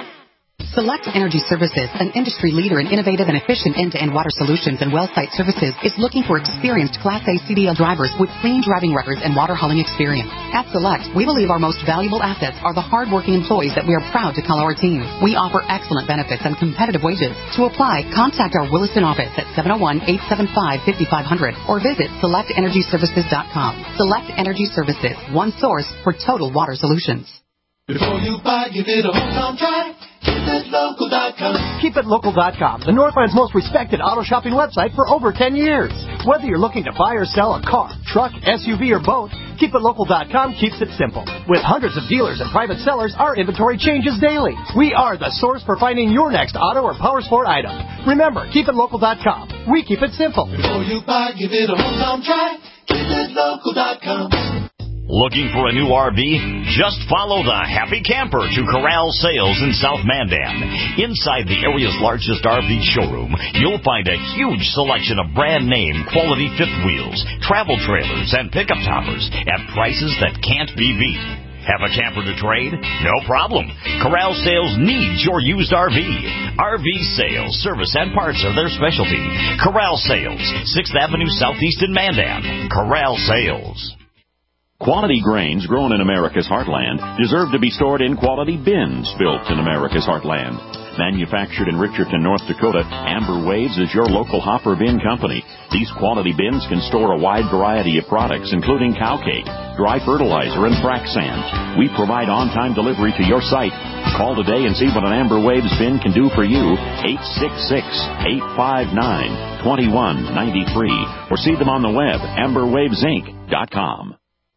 Select Energy Services, an industry leader in innovative and efficient end-to-end water solutions and well site services, is looking for experienced Class A C D L drivers with clean driving records and water hauling experience. At Select, we believe our most valuable assets are the hard-working employees that we are proud to call our team. We offer excellent benefits and competitive wages. To apply, contact our Williston office at seven oh one, eight seven five, five five zero zero or visit select energy services dot com. Select Energy Services, one source for total water solutions. Before you buy your little home drive, keep it local dot com. keep it local dot com, the Northland's most respected auto shopping website for over ten years. Whether you're looking to buy or sell a car, truck, S U V, or both, keep it local dot com keeps it simple. With hundreds of dealers and private sellers, our inventory changes daily. We are the source for finding your next auto or power sport item. Remember, keep it local dot com. We keep it simple. Before you buy your little home drive, Keep it local dot com. Looking for a new R V? Just follow the Happy Camper to Corral Sales in South Mandan. Inside the area's largest R V showroom, you'll find a huge selection of brand-name quality fifth wheels, travel trailers, and pickup toppers at prices that can't be beat. Have a camper to trade? No problem. Corral Sales needs your used R V. R V sales, service, and parts are their specialty. Corral Sales, sixth Avenue Southeast in Mandan. Corral Sales. Quality grains grown in America's heartland deserve to be stored in quality bins built in America's heartland. Manufactured in Richardson, North Dakota, Amber Waves is your local hopper bin company. These quality bins can store a wide variety of products, including cow cake, dry fertilizer, and frac sand. We provide on-time delivery to your site. Call today and see what an Amber Waves bin can do for you. eight six six, eight five nine, two one nine three or see them on the web, amber waves inc dot com.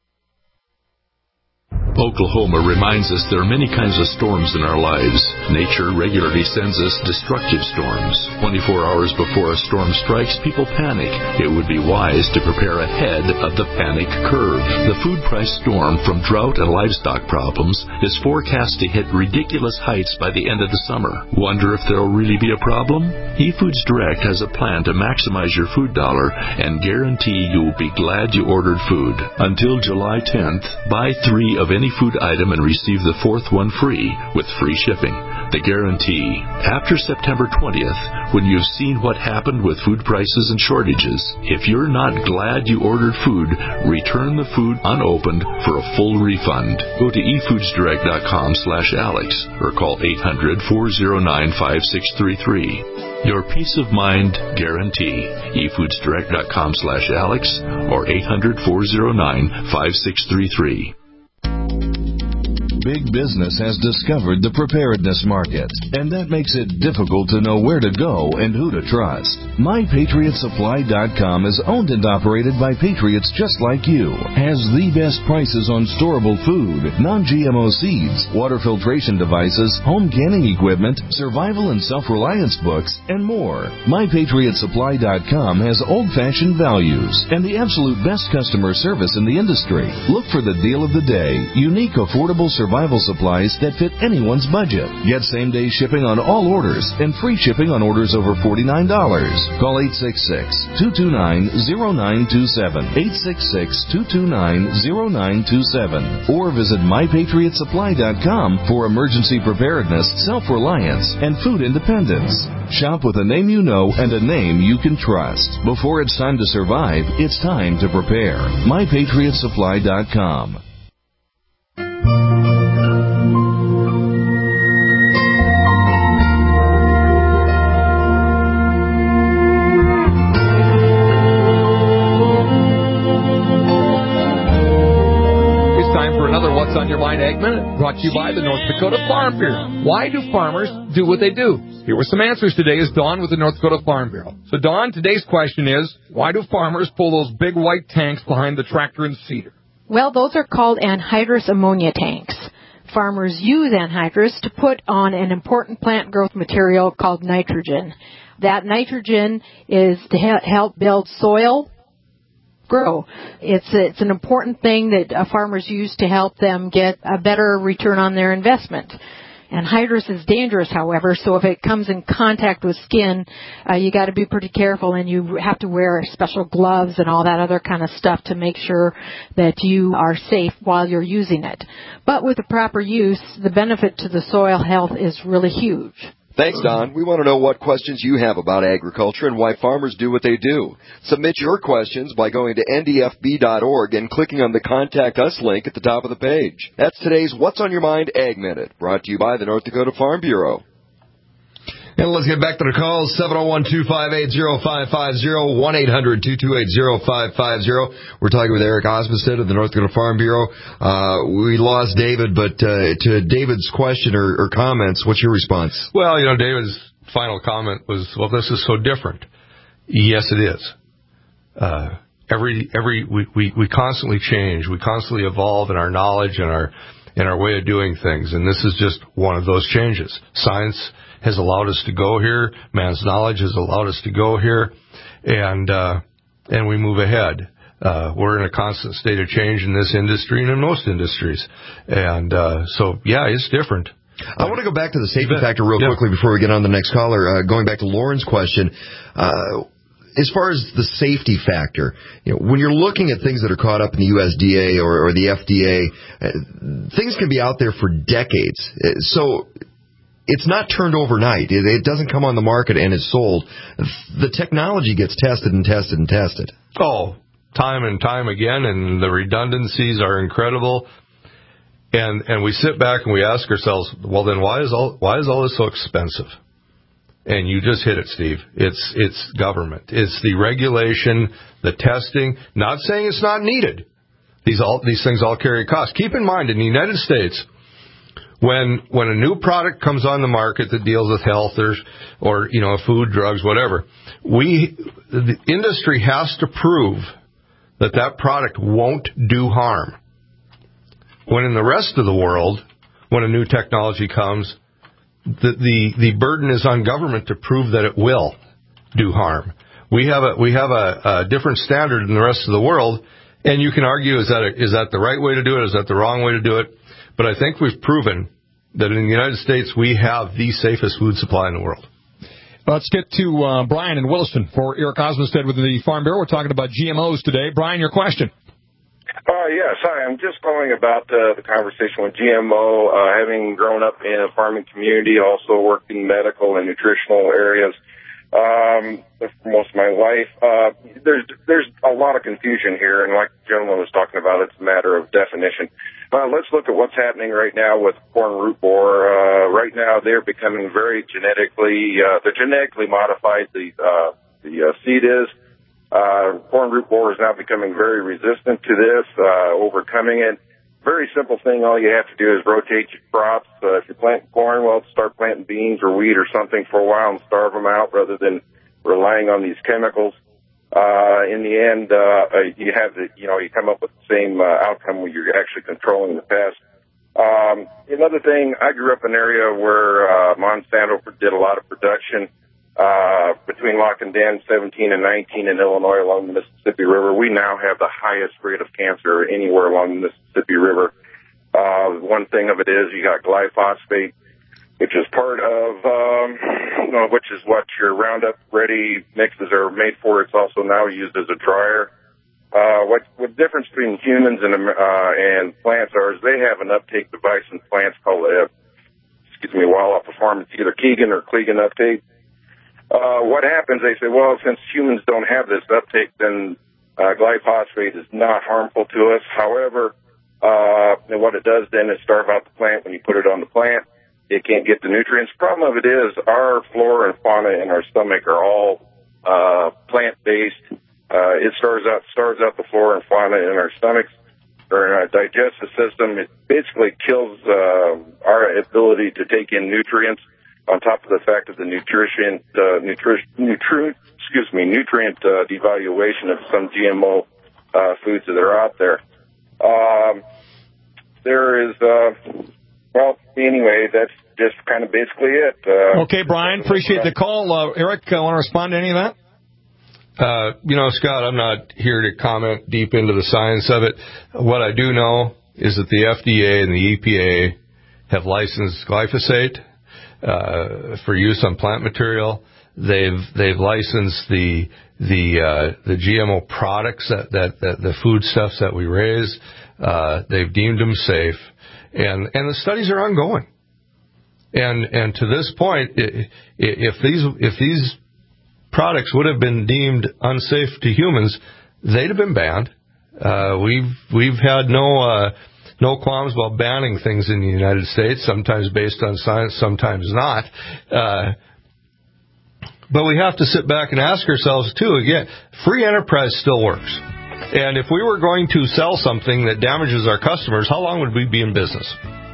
Oklahoma reminds us there are many kinds of storms in our lives. Nature regularly sends us destructive storms. twenty-four hours before a storm strikes, people panic. It would be wise to prepare ahead of the panic curve. The food price storm from drought and livestock problems is forecast to hit ridiculous heights by the end of the summer. Wonder if there will really be a problem? eFoods Direct has a plan to maximize your food dollar and guarantee you will be glad you ordered food. Until July tenth, buy three of any food item and receive the fourth one free with free shipping. The guarantee. After September twentieth, when you've seen what happened with food prices and shortages, if you're not glad you ordered food, return the food unopened for a full refund. Go to e foods direct dot com slash alex or call eight hundred, four oh nine, five six three three. Your peace of mind guarantee. e foods direct dot com slash alex or eight hundred, four oh nine, five six three three. Big business has discovered the preparedness market, and that makes it difficult to know where to go and who to trust. my patriot supply dot com is owned and operated by patriots just like you, has the best prices on storable food, non-G M O seeds, water filtration devices, home canning equipment, survival and self-reliance books, and more. my patriot supply dot com has old-fashioned values and the absolute best customer service in the industry. Look for the deal of the day, unique, affordable survival Survival supplies that fit anyone's budget. Get same-day shipping on all orders and free shipping on orders over forty-nine dollars. Call eight six six, two two nine, zero nine two seven, eight six six, two two nine, zero nine two seven, or visit my patriot supply dot com for emergency preparedness, self-reliance, and food independence. Shop with a name you know and a name you can trust. Before it's time to survive, it's time to prepare. my patriot supply dot com. What's on Your Mind Ag Minute, brought to you by the North Dakota Farm Bureau. Why do farmers do what they do? Here were some answers today is Dawn with the North Dakota Farm Bureau. So, Dawn, today's question is, why do farmers pull those big white tanks behind the tractor and seeder? Well, those are called anhydrous ammonia tanks. Farmers use anhydrous to put on an important plant growth material called nitrogen. That nitrogen is to help build soil, grow. It's it's an important thing that uh, farmers use to help them get a better return on their investment. Anhydrous is dangerous, however, so if it comes in contact with skin, uh, you got to be pretty careful, and you have to wear special gloves and all that other kind of stuff to make sure that you are safe while you're using it. But with the proper use, the benefit to the soil health is really huge. Thanks, Don. We want to know what questions you have about agriculture and why farmers do what they do. Submit your questions by going to N D F B dot org and clicking on the Contact Us link at the top of the page. That's today's What's on Your Mind Ag Minute, brought to you by the North Dakota Farm Bureau. And let's get back to the calls, seven oh one, two five eight, oh five five oh, one eight hundred, two two eight, oh five five oh. We're talking with Eric Osmestead of the North Dakota Farm Bureau. Uh, we lost David, but uh, to David's question or, or comments, what's your response? Well, you know, David's final comment was, well, this is so different. Yes, it is. Uh, every, every, we, we, we constantly change. We constantly evolve in our knowledge and our, in our way of doing things. And this is just one of those changes. Science has allowed us to go here. Man's knowledge has allowed us to go here, and uh, and we move ahead. Uh, we're in a constant state of change in this industry and in most industries. And uh, so, yeah, it's different. I want to go back to the safety factor real yeah. quickly before we get on to the next caller. Uh, going back to Lauren's question, uh, as far as the safety factor, you know, when you're looking at things that are caught up in the U S D A or, or the F D A, uh, things can be out there for decades. So it's not turned overnight. It, it doesn't come on the market and is sold. The technology gets tested and tested and tested. Oh, time and time again, and the redundancies are incredible. And and we sit back and we ask ourselves, well, then why is all why is all this so expensive? And you just hit it, Steve. It's it's government. It's the regulation, the testing. Not saying it's not needed. These all these things all carry costs. Keep in mind, in the United States, when when a new product comes on the market that deals with health or or you know food, drugs, whatever, we the industry has to prove that that product won't do harm. When in the rest of the world, when a new technology comes, the, the the burden is on government to prove that it will do harm. We have a we have a, a different standard in the rest of the world, and you can argue, is that a, is that the right way to do it? Is that the wrong way to do it? But I think we've proven that in the United States we have the safest food supply in the world. Let's get to uh, Brian in Williston for Eric Osmonstead with the Farm Bureau. We're talking about G M Os today. Brian, your question. Uh, yes, hi. I'm just calling about uh, the conversation with G M O. Uh, having grown up in a farming community, also worked in medical and nutritional areas um, for most of my life. Uh, there's there's a lot of confusion here, and like the gentleman was talking about, it's a matter of definition. Uh, let's look at what's happening right now with corn root borer. Uh, right now, they're becoming very genetically, uh, they're genetically modified. The uh, the uh, seed is. Uh, corn root borer is now becoming very resistant to this, uh, overcoming it. Very simple thing. All you have to do is rotate your crops. Uh, if you're planting corn, well, start planting beans or wheat or something for a while and starve them out rather than relying on these chemicals. Uh, in the end, uh, you have the, you know, you come up with the same uh, outcome where you're actually controlling the pest. Um, another thing, I grew up in an area where, uh, Monsanto did a lot of production. Uh, between Lock and Den, seventeen and nineteen in Illinois along the Mississippi River, we now have the highest rate of cancer anywhere along the Mississippi River. Uh, one thing of it is you got glyphosate, which is part of, um, you know, which is what your Roundup Ready mixes are made for. It's also now used as a dryer. Uh, what, what the difference between humans and, uh, and plants are is they have an uptake device in plants called, uh, excuse me, wildlife farm. It's either Keegan or Clegan uptake. Uh, what happens, they say, well, since humans don't have this uptake, then uh, glyphosate is not harmful to us. However, uh, and what it does then is starve out the plant. When you put it on the plant, it can't get the nutrients. The problem of it is our flora and fauna in our stomach are all uh, plant-based. Uh, it starves out, starves out the flora and fauna in our stomachs or in our digestive system. It basically kills uh, our ability to take in nutrients. On top of the fact of the nutrition, uh, nutri- nutri- excuse me, nutrient uh, devaluation of some G M O uh, foods that are out there. Um, there is, uh, well, anyway, that's just kind of basically it. Uh, okay, Brian, appreciate the call. Uh, Eric, I want to respond to any of that? Uh, you know, Scott, I'm not here to comment deep into the science of it. What I do know is that the F D A and the E P A have licensed glyphosate Uh, for use on plant material. They've they've licensed the the uh, the G M O products that, that, that the foodstuffs that we raise. Uh, they've deemed them safe, and and the studies are ongoing. And and to this point, if these if these products would have been deemed unsafe to humans, they'd have been banned. Uh, we've we've had no. Uh, No qualms about banning things in the United States, sometimes based on science, sometimes not. Uh, but we have to sit back and ask ourselves, too, again, free enterprise still works. And if we were going to sell something that damages our customers, how long would we be in business?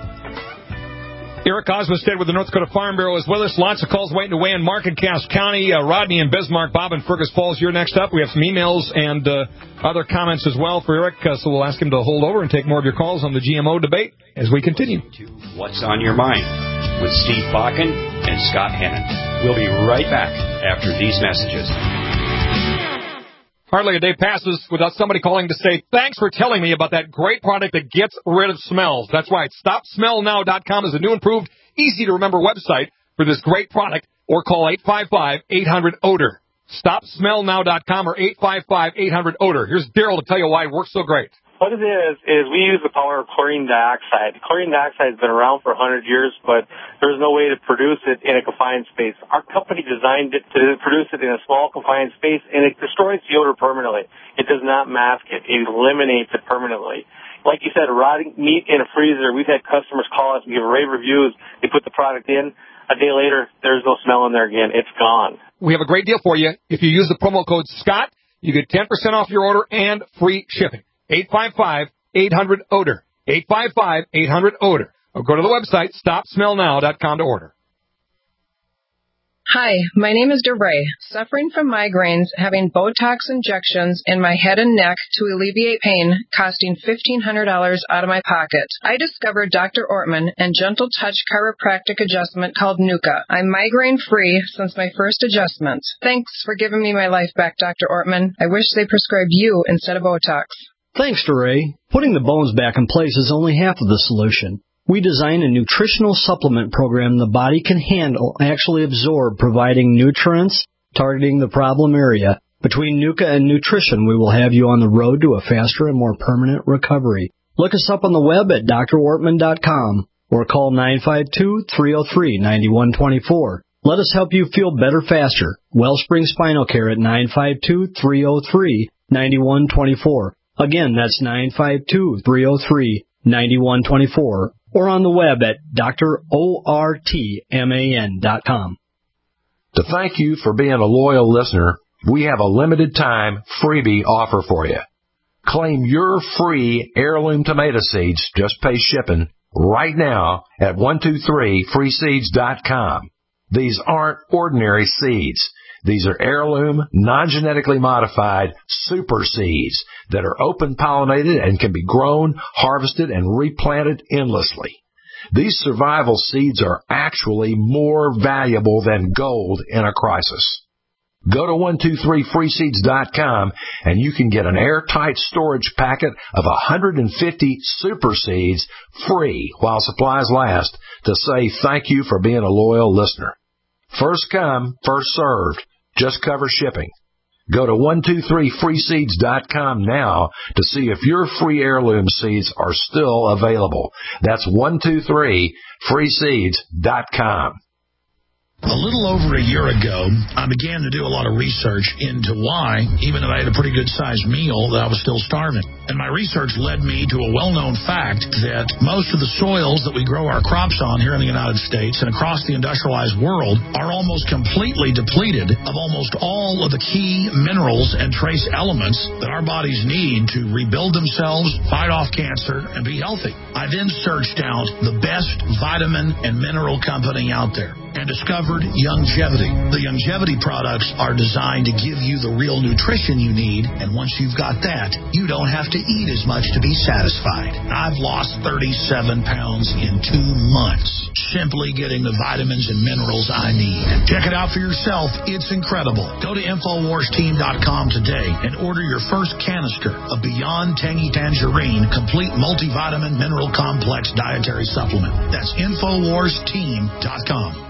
Eric Osmonstead with the North Dakota Farm Bureau is with us. Lots of calls waiting to weigh in Mark and Cass County. Uh, Rodney and Bismarck, Bob and Fergus Falls, you're next up. We have some emails and uh, other comments as well for Eric, uh, so we'll ask him to hold over and take more of your calls on the G M O debate as we continue. What's on Your Mind with Steve Bakken and Scott Hannon. We'll be right back after these messages. Hardly a day passes without somebody calling to say, thanks for telling me about that great product that gets rid of smells. That's right. Stop Smell Now dot com is a new improved, easy-to-remember website for this great product, or call eight five five, eight hundred, O D O R. Stop Smell Now dot com or eight five five, eight hundred, O D O R. Here's Daryl to tell you why it works so great. What it is, is we use the power of chlorine dioxide. Chlorine dioxide has been around for one hundred years, but there's no way to produce it in a confined space. Our company designed it to produce it in a small confined space, and it destroys the odor permanently. It does not mask it. It eliminates it permanently. Like you said, rotting meat in a freezer, we've had customers call us and give rave reviews. They put the product in. A day later, there's no smell in there again. It's gone. We have a great deal for you. If you use the promo code SCOTT, you get ten percent off your order and free shipping. eight five five, eight hundred, O D O R. eight five five, eight hundred, O D O R. Or go to the website, stop smell now dot com to order. Hi, my name is DeRay, suffering from migraines, having Botox injections in my head and neck to alleviate pain, costing fifteen hundred dollars out of my pocket. I discovered Doctor Ortman and Gentle Touch chiropractic adjustment called Nuka. I'm migraine-free since my first adjustment. Thanks for giving me my life back, Doctor Ortman. I wish they prescribed you instead of Botox. Thanks, DeRay. Putting the bones back in place is only half of the solution. We design a nutritional supplement program the body can handle, actually absorb, providing nutrients, targeting the problem area. Between Nuka and nutrition, we will have you on the road to a faster and more permanent recovery. Look us up on the web at D R ortman dot com or call nine five two, three oh three, nine one two four. Let us help you feel better faster. Wellspring Spinal Care at nine five two, three oh three, nine one two four. Again, that's nine five two, three oh three, nine one two four. Or on the web at D R ortman dot com. To thank you for being a loyal listener, we have a limited time freebie offer for you. Claim your free heirloom tomato seeds, just pay shipping, right now at one two three free seeds dot com. These aren't ordinary seeds. These are heirloom, non-genetically modified super seeds that are open-pollinated and can be grown, harvested, and replanted endlessly. These survival seeds are actually more valuable than gold in a crisis. Go to one two three free seeds dot com and you can get an airtight storage packet of one hundred fifty super seeds free while supplies last to say thank you for being a loyal listener. First come, first served. Just cover shipping. Go to one two three free seeds dot com now to see if your free heirloom seeds are still available. That's one two three free seeds dot com. A little over a year ago, I began to do a lot of research into why, even though I had a pretty good-sized meal, that I was still starving. And my research led me to a well-known fact that most of the soils that we grow our crops on here in the United States and across the industrialized world are almost completely depleted of almost all of the key minerals and trace elements that our bodies need to rebuild themselves, fight off cancer, and be healthy. I then searched out the best vitamin and mineral company out there and discovered Youngevity. The Youngevity products are designed to give you the real nutrition you need, and once you've got that, you don't have to eat as much to be satisfied. I've lost thirty-seven pounds in two months, simply getting the vitamins and minerals I need. Check it out for yourself. It's incredible. Go to infowars team dot com today and order your first canister of Beyond Tangy Tangerine Complete Multivitamin Mineral Complex Dietary Supplement. That's infowars team dot com.